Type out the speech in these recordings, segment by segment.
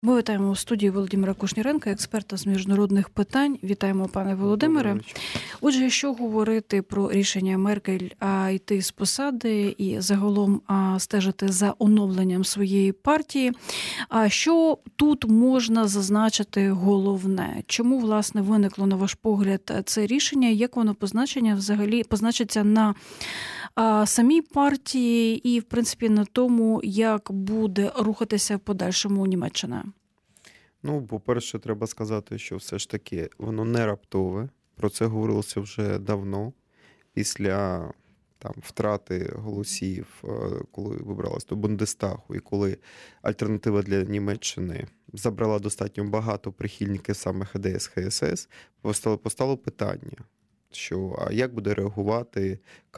Ми вітаємо у студії Володимира Кушніренка, експерта з міжнародних питань. Вітаємо, пане Володимире. Отже, якщо говорити про рішення Меркель йти з посади і загалом стежити за оновленням своєї партії, що тут можна зазначити головне? Чому, власне, виникло, на ваш погляд, це рішення? Як воно позначиться на самій партії і, в принципі, на тому, як буде рухатися в подальшому Німеччина? Ну, по-перше, треба сказати, що все ж таки воно не раптове. Про це говорилося вже давно, після втрати голосів, коли вибралась до Бундестагу, і коли альтернатива для Німеччини забрала достатньо багато прихильників саме ХДС, ХСС, постало питання, що як буде реагувати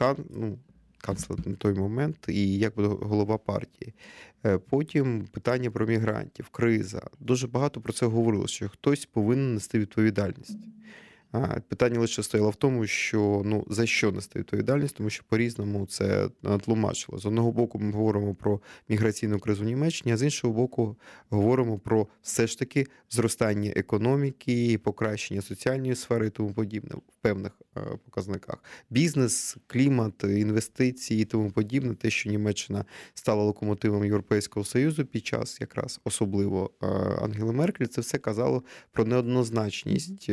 канцлер на той момент і як буде голова партії. Потім питання про мігрантів, криза. Дуже багато про це говорило, що хтось повинен нести відповідальність. Питання лише стояло в тому, що за що нести відповідальність, тому що по-різному це тлумачило. З одного боку ми говоримо про міграційну кризу в Німеччині, а з іншого боку говоримо про все ж таки зростання економіки, покращення соціальної сфери і тому подібне в певних показниках. Бізнес, клімат, інвестиції і тому подібне, те, що Німеччина стала локомотивом Європейського Союзу під час якраз особливо Ангели Меркель, це все казало про неоднозначність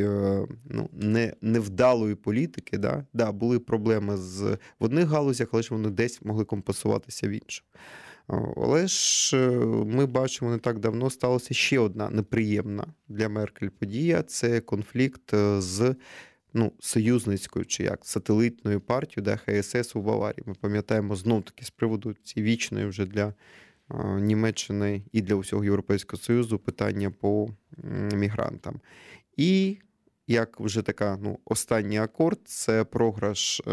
невдалої політики. Були проблеми в одних галузях, але ж вони десь могли компенсуватися в інших. Але ж ми бачимо, не так давно сталося ще одна неприємна для Меркель подія – це конфлікт з союзницькою чи сателитною партією ХСС у Баварії. Ми пам'ятаємо знов-таки з приводу цієї вічної вже для Німеччини і для всього Європейського Союзу питання по мігрантам. І як вже така останній акорд – це програш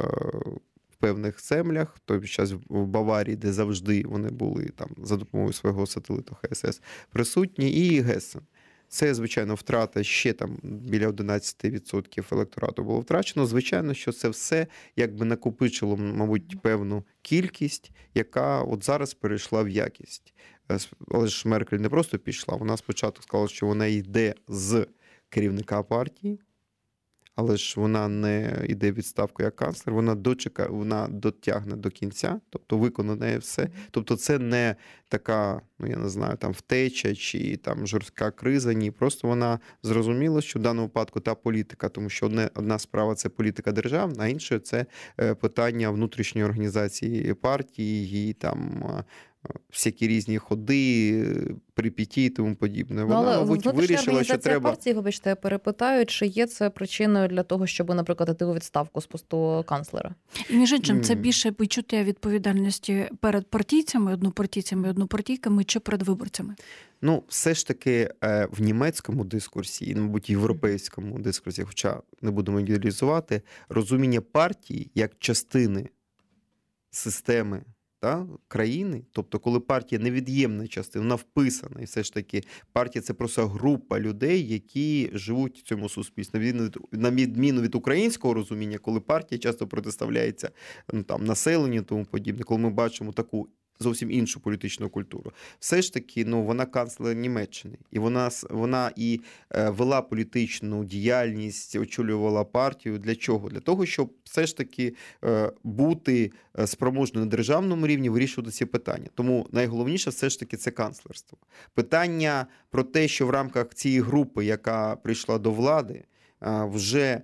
в певних землях, в той час в Баварії, де завжди вони були за допомогою свого сателиту ХСС присутні, і Гессен. Це, звичайно, втрата ще біля 11% електорату було втрачено. Звичайно, що це все накопичило, мабуть, певну кількість, яка от зараз перейшла в якість. Але ж Меркель не просто пішла, вона спочатку сказала, що вона йде з керівника партії, але ж вона не йде в відставку як канцлер, вона дотягне до кінця, тобто виконає все. Тобто це не така, втеча чи жорстка криза, ні. Просто вона зрозуміла, що в даному випадку та політика, тому що одна справа – це політика державна, а інша – це питання внутрішньої організації партії, її всякі різні ходи, перипетії і тому подібне. Вона, мабуть, вирішила, що треба... партії, вибачте, я перепитаю, чи є це причиною для того, щоб, наприклад, іти у відставку з посту канцлера? І між іншим, це більше відчуття відповідальності перед партійцями, однопартійками чи перед виборцями? Все ж таки в німецькому дискурсі, і, мабуть, європейському дискурсі, хоча не будемо ідеалізувати, розуміння партії як частини системи країни, тобто коли партія невід'ємна частина, вона вписана, і все ж таки партія – це просто група людей, які живуть в цьому суспільстві. На відміну від українського розуміння, коли партія часто протиставляється населенню і тому подібне, коли ми бачимо таку зовсім іншу політичну культуру. Все ж таки, вона канцлер Німеччини. І вона і вела політичну діяльність, очолювала партію. Для чого? Для того, щоб все ж таки бути спроможною на державному рівні, вирішувати ці питання. Тому найголовніше все ж таки це канцлерство. Питання про те, що в рамках цієї групи, яка прийшла до влади, вже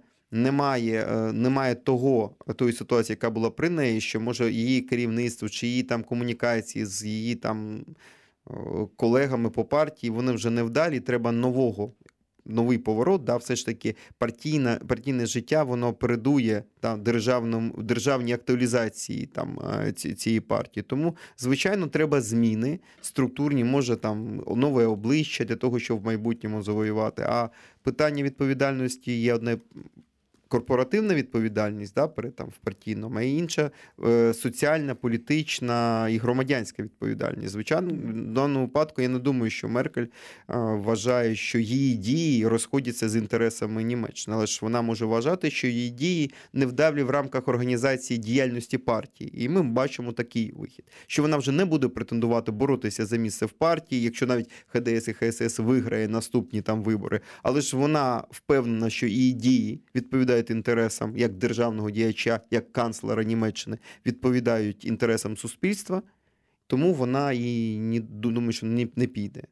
немає тої ситуації, яка була при неї, що може її керівництво чи її комунікації з її колегами по партії, вони вже не вдалі, треба новий поворот, все ж таки партійне життя, воно передує державній актуалізації цієї партії. Тому, звичайно, треба зміни структурні, може нове обличчя для того, щоб в майбутньому завоювати. А питання відповідальності є одне корпоративна відповідальність, да, в партійному, а інша соціальна, політична і громадянська відповідальність. Звичайно, в даному випадку я не думаю, що Меркель вважає, що її дії розходяться з інтересами Німеччини, але ж вона може вважати, що її дії невдалі в рамках організації діяльності партії. І ми бачимо такий вихід, що вона вже не буде претендувати боротися за місце в партії, якщо навіть ХДС і ХСС виграє наступні там вибори, але ж вона впевнена, що її дії відповідають інтересам як державного діяча, як канцлера Німеччини, відповідають інтересам суспільства, тому вона і думаю, що не піде.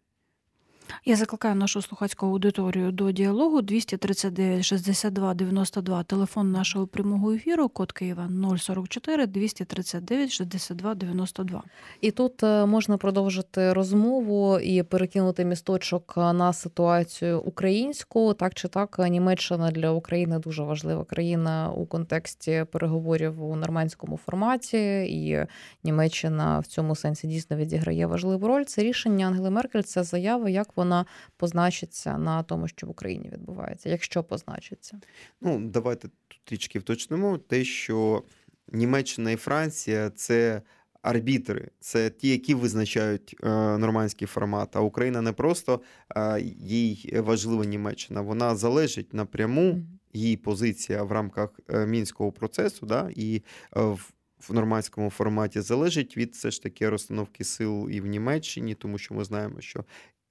Я закликаю нашу слухацьку аудиторію до діалогу. 239 62 92, телефон нашого прямого ефіру, код Києва 044 239 62 92. І тут можна продовжити розмову і перекинути місточок на ситуацію українську. Так чи так, Німеччина для України дуже важлива країна у контексті переговорів у нормандському форматі, і Німеччина в цьому сенсі дійсно відіграє важливу роль. Це рішення Ангели Меркель, це заява, як вона позначиться на тому, що в Україні відбувається, якщо позначиться? Давайте тут трішки вточнимо те, що Німеччина і Франція – це арбітри, це ті, які визначають нормандський формат, а Україна не просто їй важлива Німеччина, вона залежить напряму, її позиція в рамках Мінського процесу, да, і в нормандському форматі залежить від все ж таки розстановки сил і в Німеччині, тому що ми знаємо, що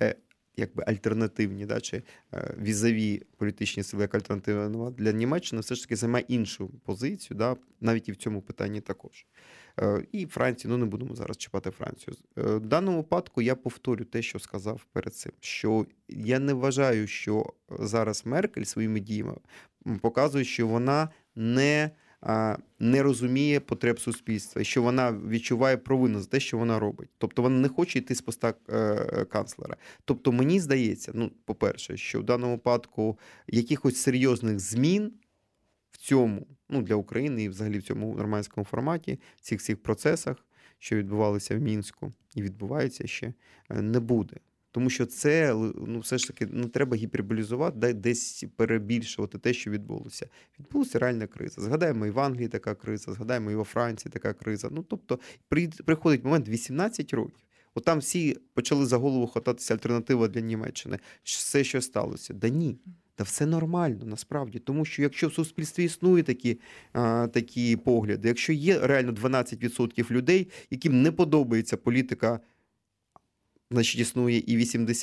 альтернативні, да, чи візові політичні сили як альтернатива для Німеччини все ж таки займає іншу позицію, да, навіть і в цьому питанні також. І Францію, не будемо зараз чіпати Францію. В даному випадку я повторю те, що сказав перед цим, що я не вважаю, що зараз Меркель своїми діями показує, що вона не розуміє потреб суспільства, що вона відчуває провину за те, що вона робить. Тобто вона не хоче йти з поста канцлера. Тобто мені здається, по-перше, що в даному випадку якихось серйозних змін в цьому, для України і взагалі в цьому нормандському форматі, в цих всіх процесах, що відбувалися в Мінську і відбуваються ще, не буде. Тому що це, все ж таки, не треба гіперболізувати, десь перебільшувати те, що відбулося. Відбулася реальна криза. Згадаємо, і в Англії така криза, згадаємо, і во Франції така криза. Тобто, приходить момент 18 років. От там всі почали за голову хвататися альтернатива для Німеччини. Все, що сталося. Да ні. Та все нормально, насправді. Тому що якщо в суспільстві існують такі погляди, якщо є реально 12% людей, яким не подобається політика, значить, існує і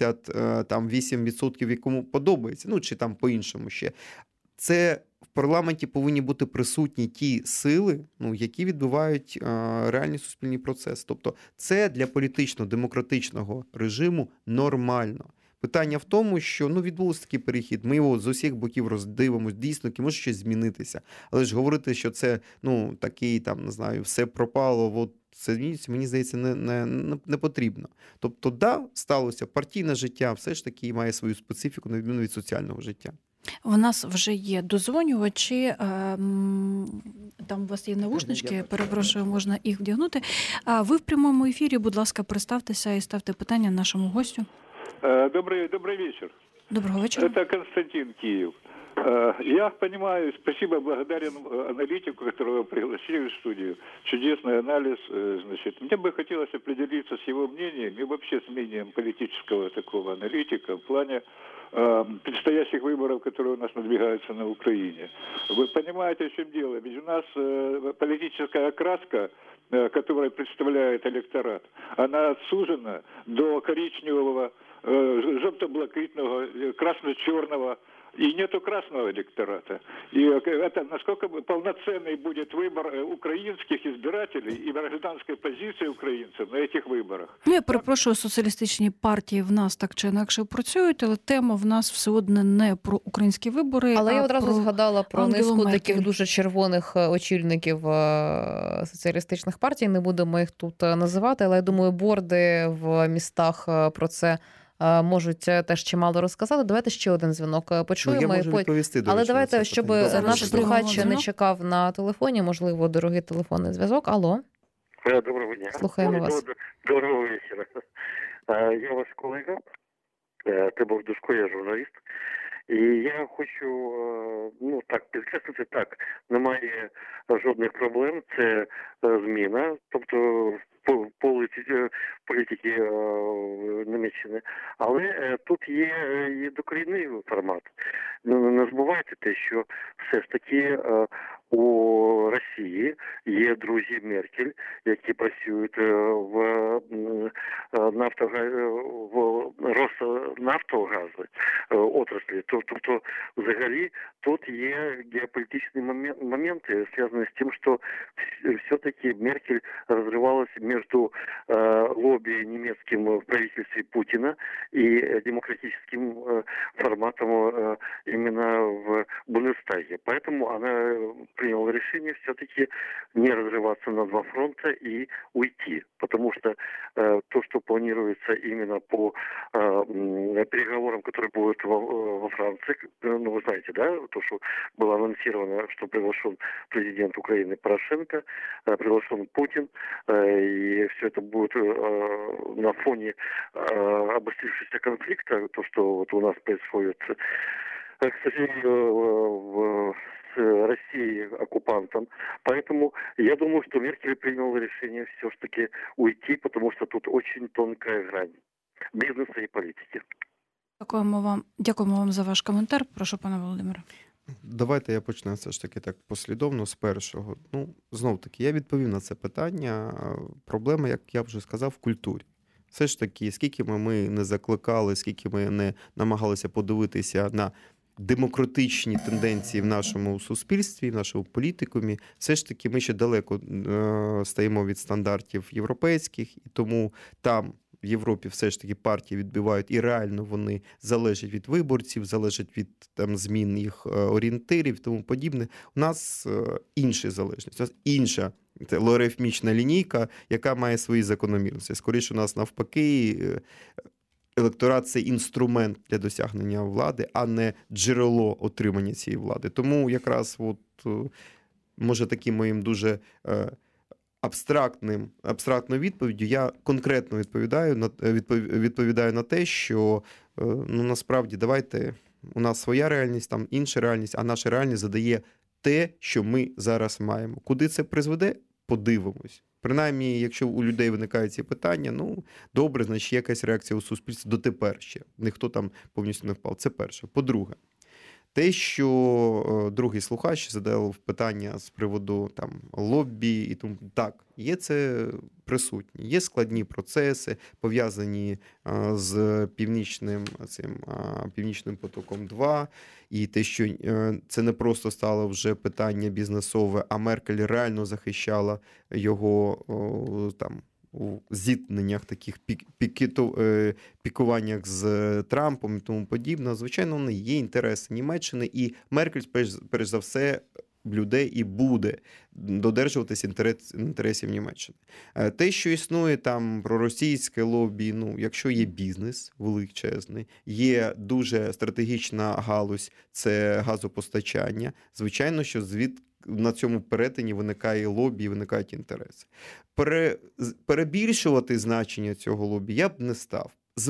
88%, якому подобається, чи там по-іншому ще. Це в парламенті повинні бути присутні ті сили, які відбувають реальний суспільний процес. Тобто це для політично-демократичного режиму нормально. Питання в тому, що відбувся такий перехід, ми його з усіх боків роздивимось, дійсно, може щось змінитися. Але ж говорити, що це, такий, не знаю, все пропало, це змінюється, мені здається, не потрібно. Тобто, сталося партійне життя, все ж таки має свою специфіку, на відміну від соціального життя. У нас вже є дозвонювачі, там у вас є навушнички, перепрошую, можна їх вдягнути. Ви в прямому ефірі, будь ласка, представтеся і ставте питання нашому гостю. Добрый вечер. Доброго вечора. Это Константин, Киев. Я понимаю, спасибо, благодарен аналитику, которого пригласили в студию. Чудесный анализ. Мне бы хотелось определиться с его мнением и вообще с мнением политического такого аналитика в плане предстоящих выборов, которые у нас надвигаются на Украине. Вы понимаете, в чем дело? Ведь у нас политическая окраска, которая представляет электорат, она сужена до коричневого, желто-блакитного, красно-черного, и нету красного электората. И это насколько полноценный будет выбор украинских избирателей и гражданской позиции украинцев на этих выборах. Я перепрошую, соціалістичні партії в нас так чи інакше працюють, але тема в нас все одно не про українські вибори, але я одразу про згадала про Ангелу низку Меркель. таких дуже червоних очільників соціалістичних партій. Не будемо їх тут називати, але я думаю, борди в містах про це можуть теж чимало розказати. Давайте ще один дзвінок почуємо. Я можу відповісти, до але речі, давайте, щоб наш слухач не чекав на телефоні, можливо, дорогий телефонний зв'язок. Алло. Доброго дня. Слухаємо вас. Доброго вечора. Я ваш колега. Ти був Душко, я журналіст. І я хочу підкреслити так, немає жодних проблем, це зміна, тобто політики Німеччини, але тут є і докорінний формат. Не забувайте те, що все ж таки у Росії є друзі Меркель, які працюють в Роснафтогазу отраслі. Тобто, взагалі, тут є геополітичні моменти, зв'язані з тим, що все-таки Меркель розривалася між лобби немецким в правительстве Путина и демократическим форматом именно в Бундестаге. Поэтому она приняла решение все-таки не разрываться на два фронта и уйти. Потому что то, что планируется именно по переговорам, которые будут во Франции, ну, вы знаете, да, то, что было анонсировано, что приглашен президент Украины Порошенко, приглашен Путин, и все это будет на фоне обострившегося конфликта, то, что вот у нас происходит, к сожалению, с Россией оккупантом. Поэтому я думаю, что Меркель приняла решение все-таки уйти, потому что тут очень тонкая грань бизнеса и политики. Дякуємо вам за ваш коментар. Прошу, пане Володимире. Давайте я почну все ж таки так послідовно з першого. Ну, знов-таки, я відповів на це питання. Проблема, як я вже сказав, в культурі. Все ж таки, скільки ми не закликали, скільки ми не намагалися подивитися на демократичні тенденції в нашому суспільстві, в нашому політикумі, все ж таки ми ще далеко стаємо від стандартів європейських, і тому там в Європі все ж таки партії відбивають, і реально вони залежать від виборців, залежать від там змін їх орієнтирів і тому подібне. У нас інша залежність, у нас інша логарифмічна лінійка, яка має свої закономірності. Скоріше у нас навпаки електорат – це інструмент для досягнення влади, а не джерело отримання цієї влади. Тому якраз може таким моїм дуже абстрактною відповіддю я конкретно відповідаю на те, що насправді давайте, у нас своя реальність, там інша реальність, а наша реальність задає те, що ми зараз маємо. Куди це призведе? Подивимось. Принаймні, якщо у людей виникають ці питання, добре, значить є якась реакція у суспільстві дотепер ще. Ніхто там повністю не впав. Це перше. По-друге, те, що другий слухач задав питання з приводу там лоббі і тому, так, є це присутні. Є складні процеси, пов'язані з Північним потоком-2, і те, що це не просто стало вже питання бізнесове, а Меркель реально захищала його там у зіткненнях, таких пікуваннях з Трампом і тому подібне. Звичайно, вони є інтереси Німеччини, і Меркель, перш за все, людей і буде додержуватися інтересів Німеччини. Те, що існує там проросійське лобі, якщо є бізнес величезний, є дуже стратегічна галузь, це газопостачання, звичайно, що на цьому перетині виникає лобі, виникають інтереси. Перебільшувати значення цього лобі я б не став.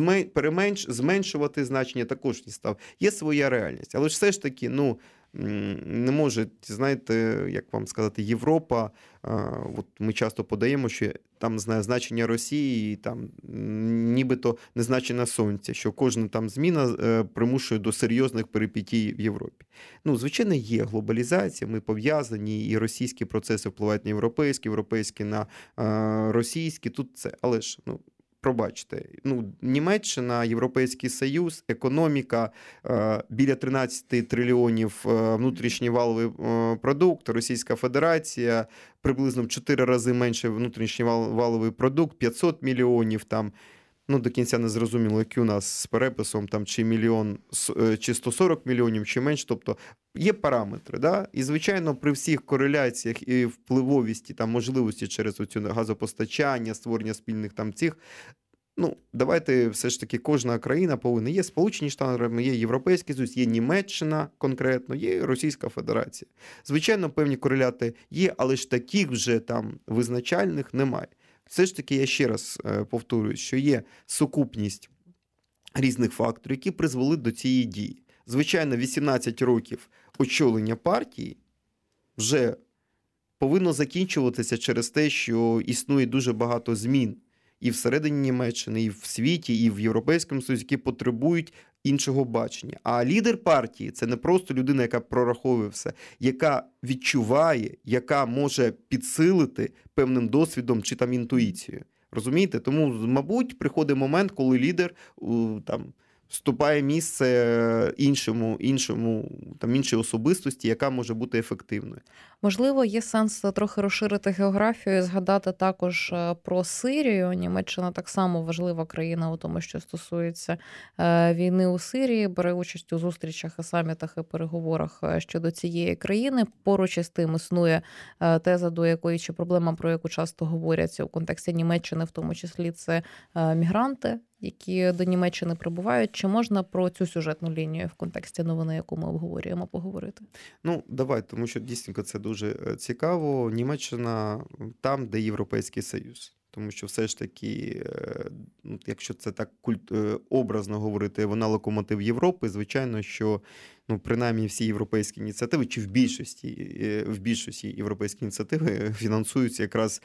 Зменшувати значення також не став. Є своя реальність. Але ж все ж таки, не може, знаєте, як вам сказати, Європа, от ми часто подаємо, що там значення Росії, там нібито не значення Сонця, що кожна там зміна примушує до серйозних перипетій в Європі. Звичайно, є глобалізація, ми пов'язані, і російські процеси впливають на європейські на російські, тут це, але ж, пробачте, Німеччина, Європейський Союз, економіка, біля 13 трильйонів внутрішній валовий продукт, Російська Федерація, приблизно в 4 рази менше внутрішній валовий продукт, 500 мільйонів там, до кінця не зрозуміло, який у нас з переписом, там, чи мільйон, чи 140 мільйонів, чи менше, тобто є параметри, да? І, звичайно, при всіх кореляціях і впливовісті, там, можливості через оцю газопостачання, створення спільних там цих, давайте все ж таки кожна країна повинна. Є Сполучені Штати, є Європейський Союз, є Німеччина конкретно, є Російська Федерація. Звичайно, певні кореляти є, але ж таких вже там визначальних немає. Все ж таки, я ще раз повторюю, що є сукупність різних факторів, які призвели до цієї дії. Звичайно, 18 років очолення партії вже повинно закінчуватися через те, що існує дуже багато змін і всередині Німеччини, і в світі, і в Європейському Союзі, які потребують іншого бачення. А лідер партії – це не просто людина, яка прораховує все, яка відчуває, яка може підсилити певним досвідом чи там інтуїцією. Розумієте? Тому, мабуть, приходить момент, коли лідер там вступає місце іншій особистості, яка може бути ефективною. Можливо, є сенс трохи розширити географію і згадати також про Сирію. Німеччина так само важлива країна у тому, що стосується війни у Сирії, бере участь у зустрічах і самітах і переговорах щодо цієї країни. Поруч із тим існує теза, до якої чи проблема, про яку часто говорять у контексті Німеччини, в тому числі це мігранти, які до Німеччини прибувають. Чи можна про цю сюжетну лінію в контексті новини, яку ми обговорюємо, поговорити? Ну, давай, тому що дійсно це дуже цікаво. Німеччина там, де Європейський Союз. Тому що все ж таки, якщо це так образно говорити, вона локомотив Європи, звичайно, що принаймні всі європейські ініціативи, чи в більшості європейські ініціативи фінансуються якраз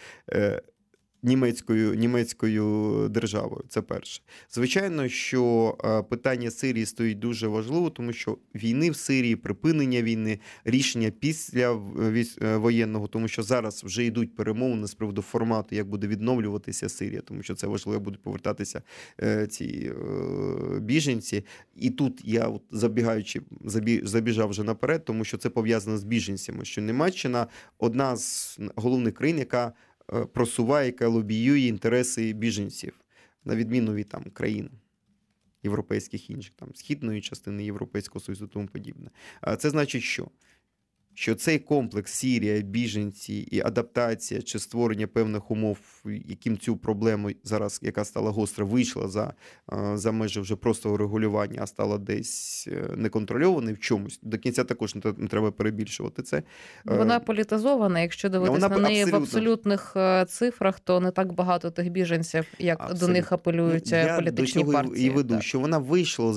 німецькою державою. Це перше. Звичайно, що питання Сирії стоїть дуже важливо, тому що війни в Сирії, припинення війни, рішення після воєнного, тому що зараз вже йдуть перемовини з приводу формату, як буде відновлюватися Сирія, тому що це важливо, будуть повертатися ці біженці. І тут я, забіжав вже наперед, тому що це пов'язано з біженцями, що Німеччина одна з головних країн, яка просуває, яка лобіює інтереси біженців, на відміну від країн європейських інших, східної частини Європейського Союзу і тому подібне. Це значить що? Що цей комплекс Сирія, біженці і адаптація чи створення певних умов, яким цю проблему зараз, яка стала гостра, вийшла за межі вже простого регулювання, а стала десь неконтрольованою в чомусь. До кінця також не треба перебільшувати це. Вона політизована, якщо дивитися на неї в абсолютних цифрах, то не так багато тих біженців, як абсолютно. До них апелюють політичні партії. І веду, що вона вийшла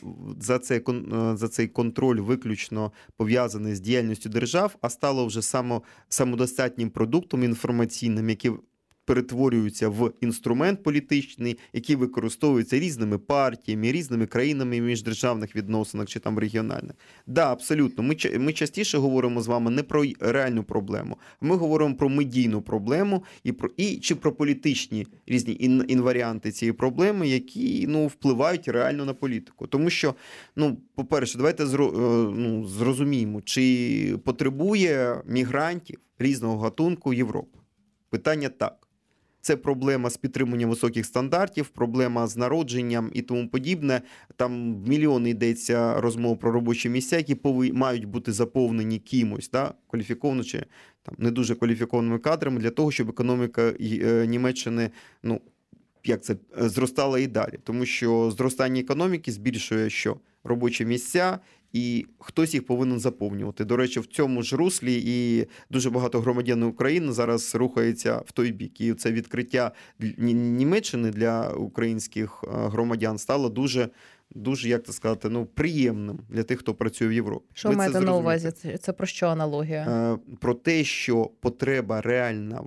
за цей контроль виключно пов'язаний з діяльністю держав, а стало вже самодостатнім продуктом інформаційним, який перетворюється в інструмент політичний, який використовується різними партіями, різними країнами в міждержавних відносинах чи регіональних. Да, абсолютно. Ми частіше говоримо з вами не про реальну проблему. Ми говоримо про медійну проблему чи про політичні різні інваріанти цієї проблеми, які впливають реально на політику. Тому що, по-перше, давайте зрозуміємо, чи потребує мігрантів різного гатунку Європа. Питання так. Це проблема з підтриманням високих стандартів, проблема з народженням і тому подібне. Там в мільйони йдеться розмов про робочі місця, які мають бути заповнені кимось, кваліфікованими чи не дуже кваліфікованими кадрами для того, щоб економіка Німеччини зростала і далі. Тому що зростання економіки збільшує робочі місця, і хтось їх повинен заповнювати. До речі, в цьому ж руслі і дуже багато громадян України зараз рухається в той бік. І це відкриття Німеччини для українських громадян стало дуже, приємним для тих, хто працює в Європі. Що маєте на увазі? Це про що аналогія? Про те, що потреба реальна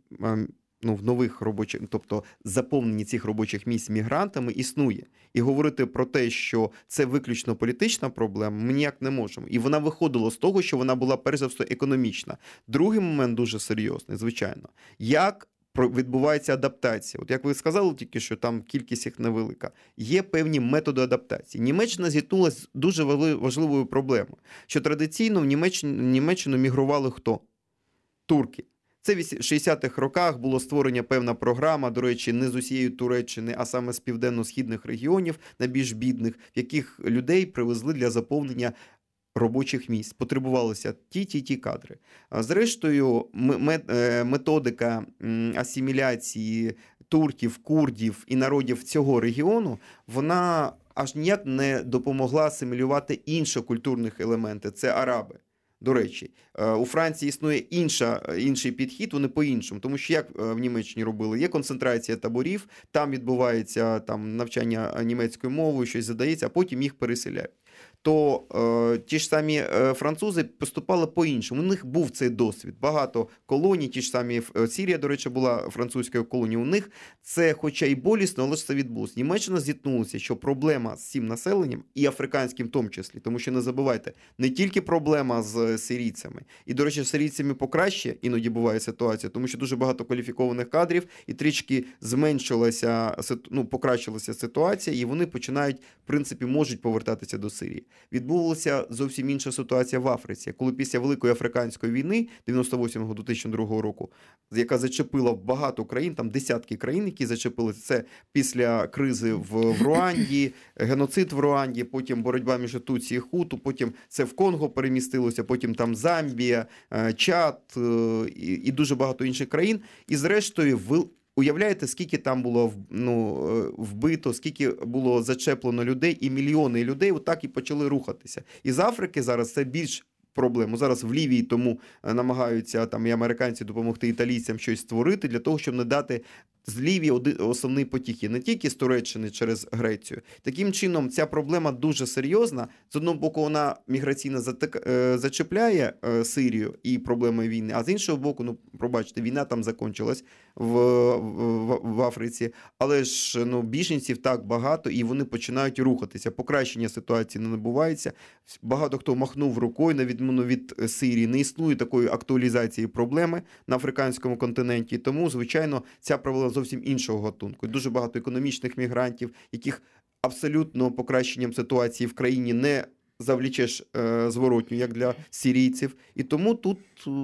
в нових робочих, тобто заповненні цих робочих місць мігрантами існує. І говорити про те, що це виключно політична проблема, ми ніяк не можемо. І вона виходила з того, що вона була перш за все економічна. Другий момент дуже серйозний, звичайно. Як відбувається адаптація? От як ви сказали тільки, що там кількість їх невелика. Є певні методи адаптації. Німеччина зіткнулася з дуже важливою проблемою, що традиційно в Німеччину мігрували хто? Турки. Це в 60-х роках було створення певна програма, до речі, не з усієї Туреччини, а саме з південно-східних регіонів, найбільш бідних, в яких людей привезли для заповнення робочих місць. Потребувалися ті кадри. Зрештою, методика асиміляції турків, курдів і народів цього регіону, вона аж ніяк не допомогла асимілювати інші культурних елементи. Це араби. До речі, у Франції існує інший підхід, вони по-іншому. Тому що як в Німеччині робили? Є концентрація таборів, там відбувається навчання німецькою мовою, щось задається, а потім їх переселяють. то ті ж самі французи поступали по-іншому. У них був цей досвід. Багато колоній, ті ж самі Сирія, до речі, була французькою колонією. У них це, хоча й болісно, але ж це відбулося. Німеччина зіткнулася, що проблема з цим населенням, і африканським в тому числі, тому що не забувайте, не тільки проблема з сирійцями. І, до речі, з сирійцями покраще іноді буває ситуація, тому що дуже багато кваліфікованих кадрів, і трішки покращилася ситуація, і вони починають, в принципі, можуть повертатися до Сирії. Відбулася зовсім інша ситуація в Африці, коли після Великої африканської війни 98-2002 року, яка зачепила багато країн, там десятки країн, які зачепили, це після кризи в Руанді, геноцид в Руанді, потім боротьба між Туці і Хуту, потім це в Конго перемістилося, потім там Замбія, Чад і дуже багато інших країн. І зрештою уявляєте, скільки там було вбито, скільки було зачеплено людей, і мільйони людей отак і почали рухатися. І з Африки зараз це більш проблему. Зараз в Лівії тому намагаються там і американці допомогти італійцям щось створити для того, щоб не дати з Лівії основний потік, не тільки з Туреччини через Грецію. Таким чином, ця проблема дуже серйозна. З одного боку, вона міграційно зачепляє Сирію і проблеми війни, а з іншого боку, пробачте, війна там закінчилась в Африці, але ж біженців так багато, і вони починають рухатися. Покращення ситуації не набувається. Багато хто махнув рукою, на відміну від Сирії. Не існує такої актуалізації проблеми на африканському континенті, тому, звичайно, ця проблема зовсім іншого гатунку. Дуже багато економічних мігрантів, яких абсолютно покращенням ситуації в країні не завлічеш зворотню, як для сирійців. І тому тут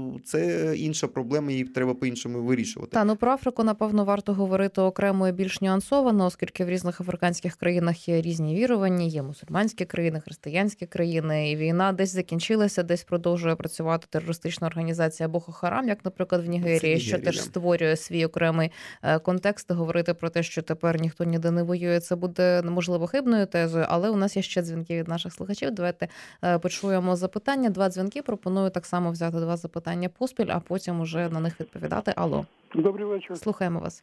це інша проблема, її треба по-іншому вирішувати. Про Африку, напевно, варто говорити окремо і більш нюансовано, оскільки в різних африканських країнах є різні вірування, є мусульманські країни, християнські країни, і війна десь закінчилася, десь продовжує працювати терористична організація Боко Харам, як, наприклад, в Нігерії, що теж створює свій окремий контекст. Говорити про те, що тепер ніхто ніде не воює, це буде, можливо, хибною тезою, але у нас є ще дзвінки від наших слухачів. Давайте почуємо запитання. 2 дзвінки. Пропоную так само взяти 2 запитання поспіль, а потім уже на них відповідати. Алло. Добрий вечір. Слухаємо вас.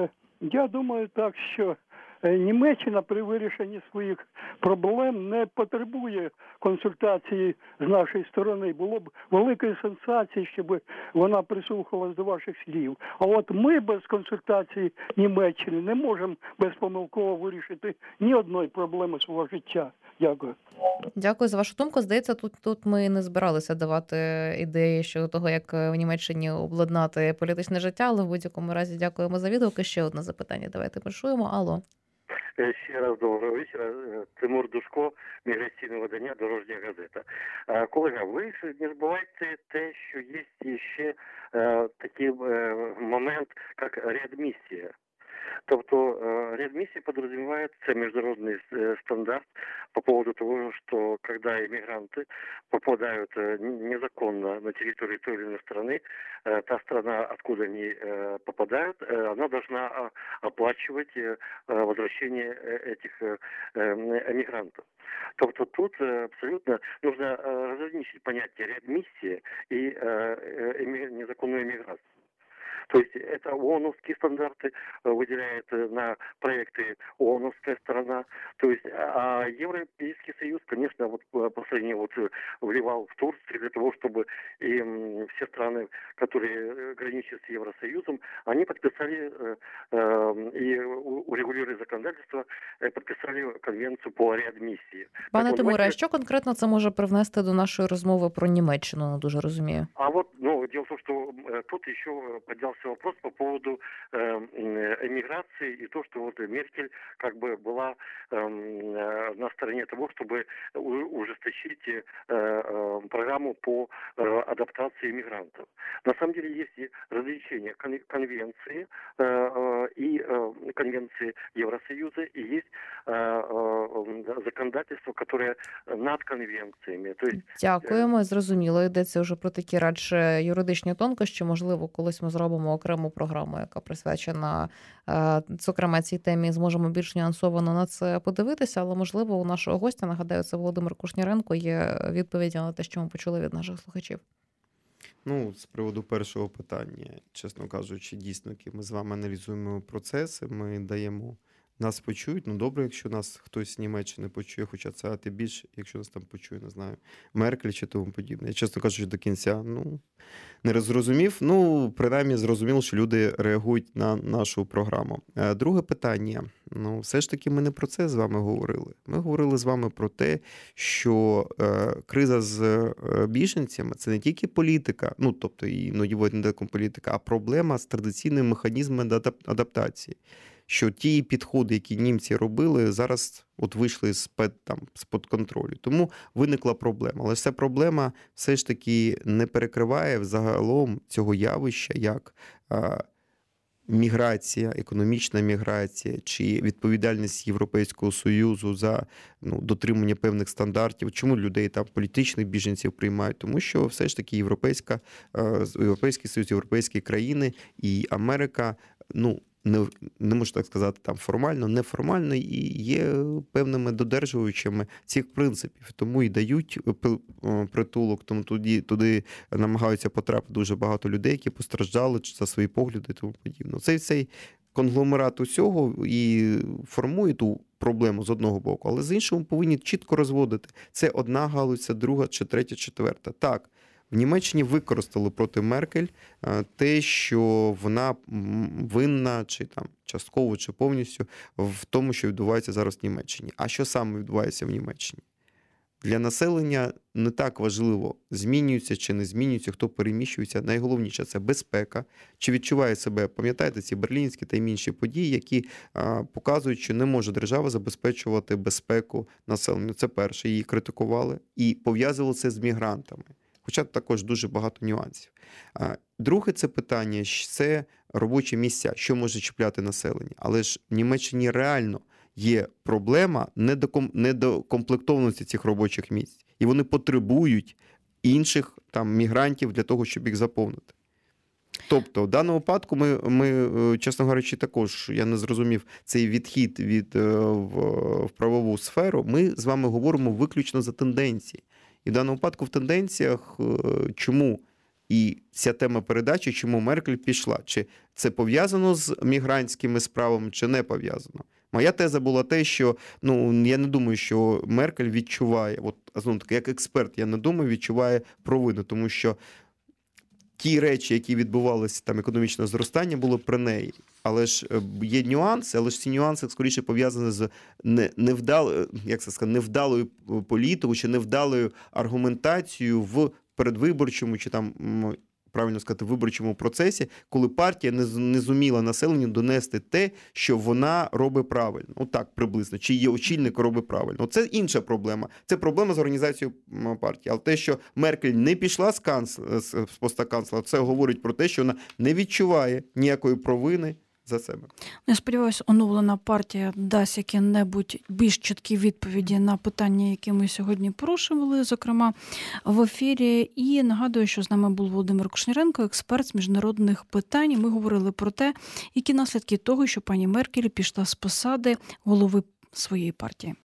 Я думаю так, що Німеччина при вирішенні своїх проблем не потребує консультації з нашої сторони. Було б великою сенсацією, щоб вона прислухалась до ваших слів. А от ми без консультації Німеччини не можемо безпомилково вирішити ні одної проблеми свого життя. Дякую. Дякую за вашу думку. Здається, тут ми не збиралися давати ідеї щодо того, як в Німеччині обладнати політичне життя, але в будь-якому разі дякуємо за відгук. Ще одне запитання. Давайте почуємо. Алло. Ще раз доброго вечора. Тимур Душко, міграційне видання «Дорожня газета». Колега, ви не забувайте те, що є ще такий момент, як реадмісія. Тобто реадмиссия подразумевается международный стандарт по поводу того, что когда иммигранты попадают незаконно на территорию той или иной страны, та страна, откуда они попадают, она должна оплачивать возвращение этих эмигрантов. Тобто тут абсолютно нужно разграничить понятие реадмиссии и незаконную иммиграцию. То есть это ООНовские стандарты выделяет на проекты ООНовская сторона. То есть, а Европейский Союз, конечно, вот последнее вливал в Турцию для того, чтобы и все страны, которые граничат с Евросоюзом, они подписали и урегулировали законодательство, подписали конвенцию по реадмиссии. Пане Тимуре, а що конкретно це може привнести до нашої розмови про Німеччину? Не дуже розумію. А вот, дело в том, что тут еще поднялся вопрос по поводу эмиграции и то, что вот Меркель как бы была на стороне того, чтобы ужесточить программу по адаптации мигрантов. На самом деле есть различия конвенции и конвенции Евросоюза, и есть законодательство, которое над конвенціями. Дякуємо, зрозуміло. Йдеться вже про такі радше юридичні тонкощі. Можливо, колись ми зробимо окрему програму, яка присвячена, зокрема, цій темі. Зможемо більш нюансовано на це подивитися, але, можливо, у нашого гостя, нагадаю, це Володимир Кушніренко, є відповіді на те, що ми почули від наших слухачів. З приводу першого питання, чесно кажучи, дійсно, ми з вами аналізуємо процеси, ми даємо нас почують. Ну, добре, якщо нас хтось з Німеччини почує, хоча це, а тим більше, якщо нас там почує, не знаю, Меркель чи тому подібне. Я, чесно кажучи, до кінця, не зрозумів. Принаймні, зрозуміло, що люди реагують на нашу програму. Друге питання. Все ж таки ми не про це з вами говорили. Ми говорили з вами про те, що криза з біженцями – це не тільки політика, тобто і не політика, а проблема з традиційними механізмами адаптації. Що ті підходи, які німці робили, зараз вийшли з-під контролю. Тому виникла проблема. Але ця проблема все ж таки не перекриває взагалом цього явища, як міграція, економічна міграція чи відповідальність Європейського Союзу за дотримання певних стандартів. Чому людей там політичних біженців приймають? Тому що все ж таки Європейський Союз, європейські країни і Америка, не можу так сказати, там формально, неформально, і є певними додержувачами цих принципів. Тому і дають притулок, тому туди намагаються потрапити дуже багато людей, які постраждали за свої погляди і тому подібне. Цей конгломерат усього і формує ту проблему з одного боку, але з іншого повинні чітко розводити. Це одна галузь, це друга, чи третя, четверта. Так, в Німеччині використали проти Меркель те, що вона винна, чи там частково, чи повністю в тому, що відбувається зараз в Німеччині. А що саме відбувається в Німеччині? Для населення не так важливо, змінюється чи не змінюється, хто переміщується. Найголовніше – це безпека. Чи відчуває себе, пам'ятаєте, ці берлінські та інші події, які показують, що не може держава забезпечувати безпеку населенню. Це перше, її критикували і пов'язували це з мігрантами. Хоча також дуже багато нюансів. Друге це питання – це робочі місця, що може чіпляти населення. Але ж в Німеччині реально є проблема недокомплектованості цих робочих місць. І вони потребують інших мігрантів для того, щоб їх заповнити. Тобто, в даному випадку ми, чесно говорячи, також, я не зрозумів цей відхід в правову сферу, ми з вами говоримо виключно за тенденції. І в даному випадку в тенденціях, чому і ця тема передачі, чому Меркель пішла? Чи це пов'язано з мігрантськими справами, чи не пов'язано? Моя теза була те, що, я не думаю, що Меркель відчуває, знову таки, як експерт, я не думаю, відчуває провину, тому що ті речі, які відбувалися, економічне зростання було при неї. Але ж є нюанси, але ж ці нюанси скоріше пов'язані з невдалою політикою чи невдалою аргументацією в передвиборчому чи правильно сказати, виборчому процесі, коли партія не зуміла населенню донести те, що вона робить правильно. Так приблизно. Чи її очільник робить правильно. Це інша проблема. Це проблема з організацією партії. Але те, що Меркель не пішла з поста канцлера, це говорить про те, що вона не відчуває ніякої провини за себе. Я сподіваюся, оновлена партія дасть які-небудь більш чіткі відповіді на питання, які ми сьогодні порушували, зокрема, в ефірі. І нагадую, що з нами був Володимир Кушніренко, експерт з міжнародних питань. Ми говорили про те, які наслідки того, що пані Меркель пішла з посади голови своєї партії.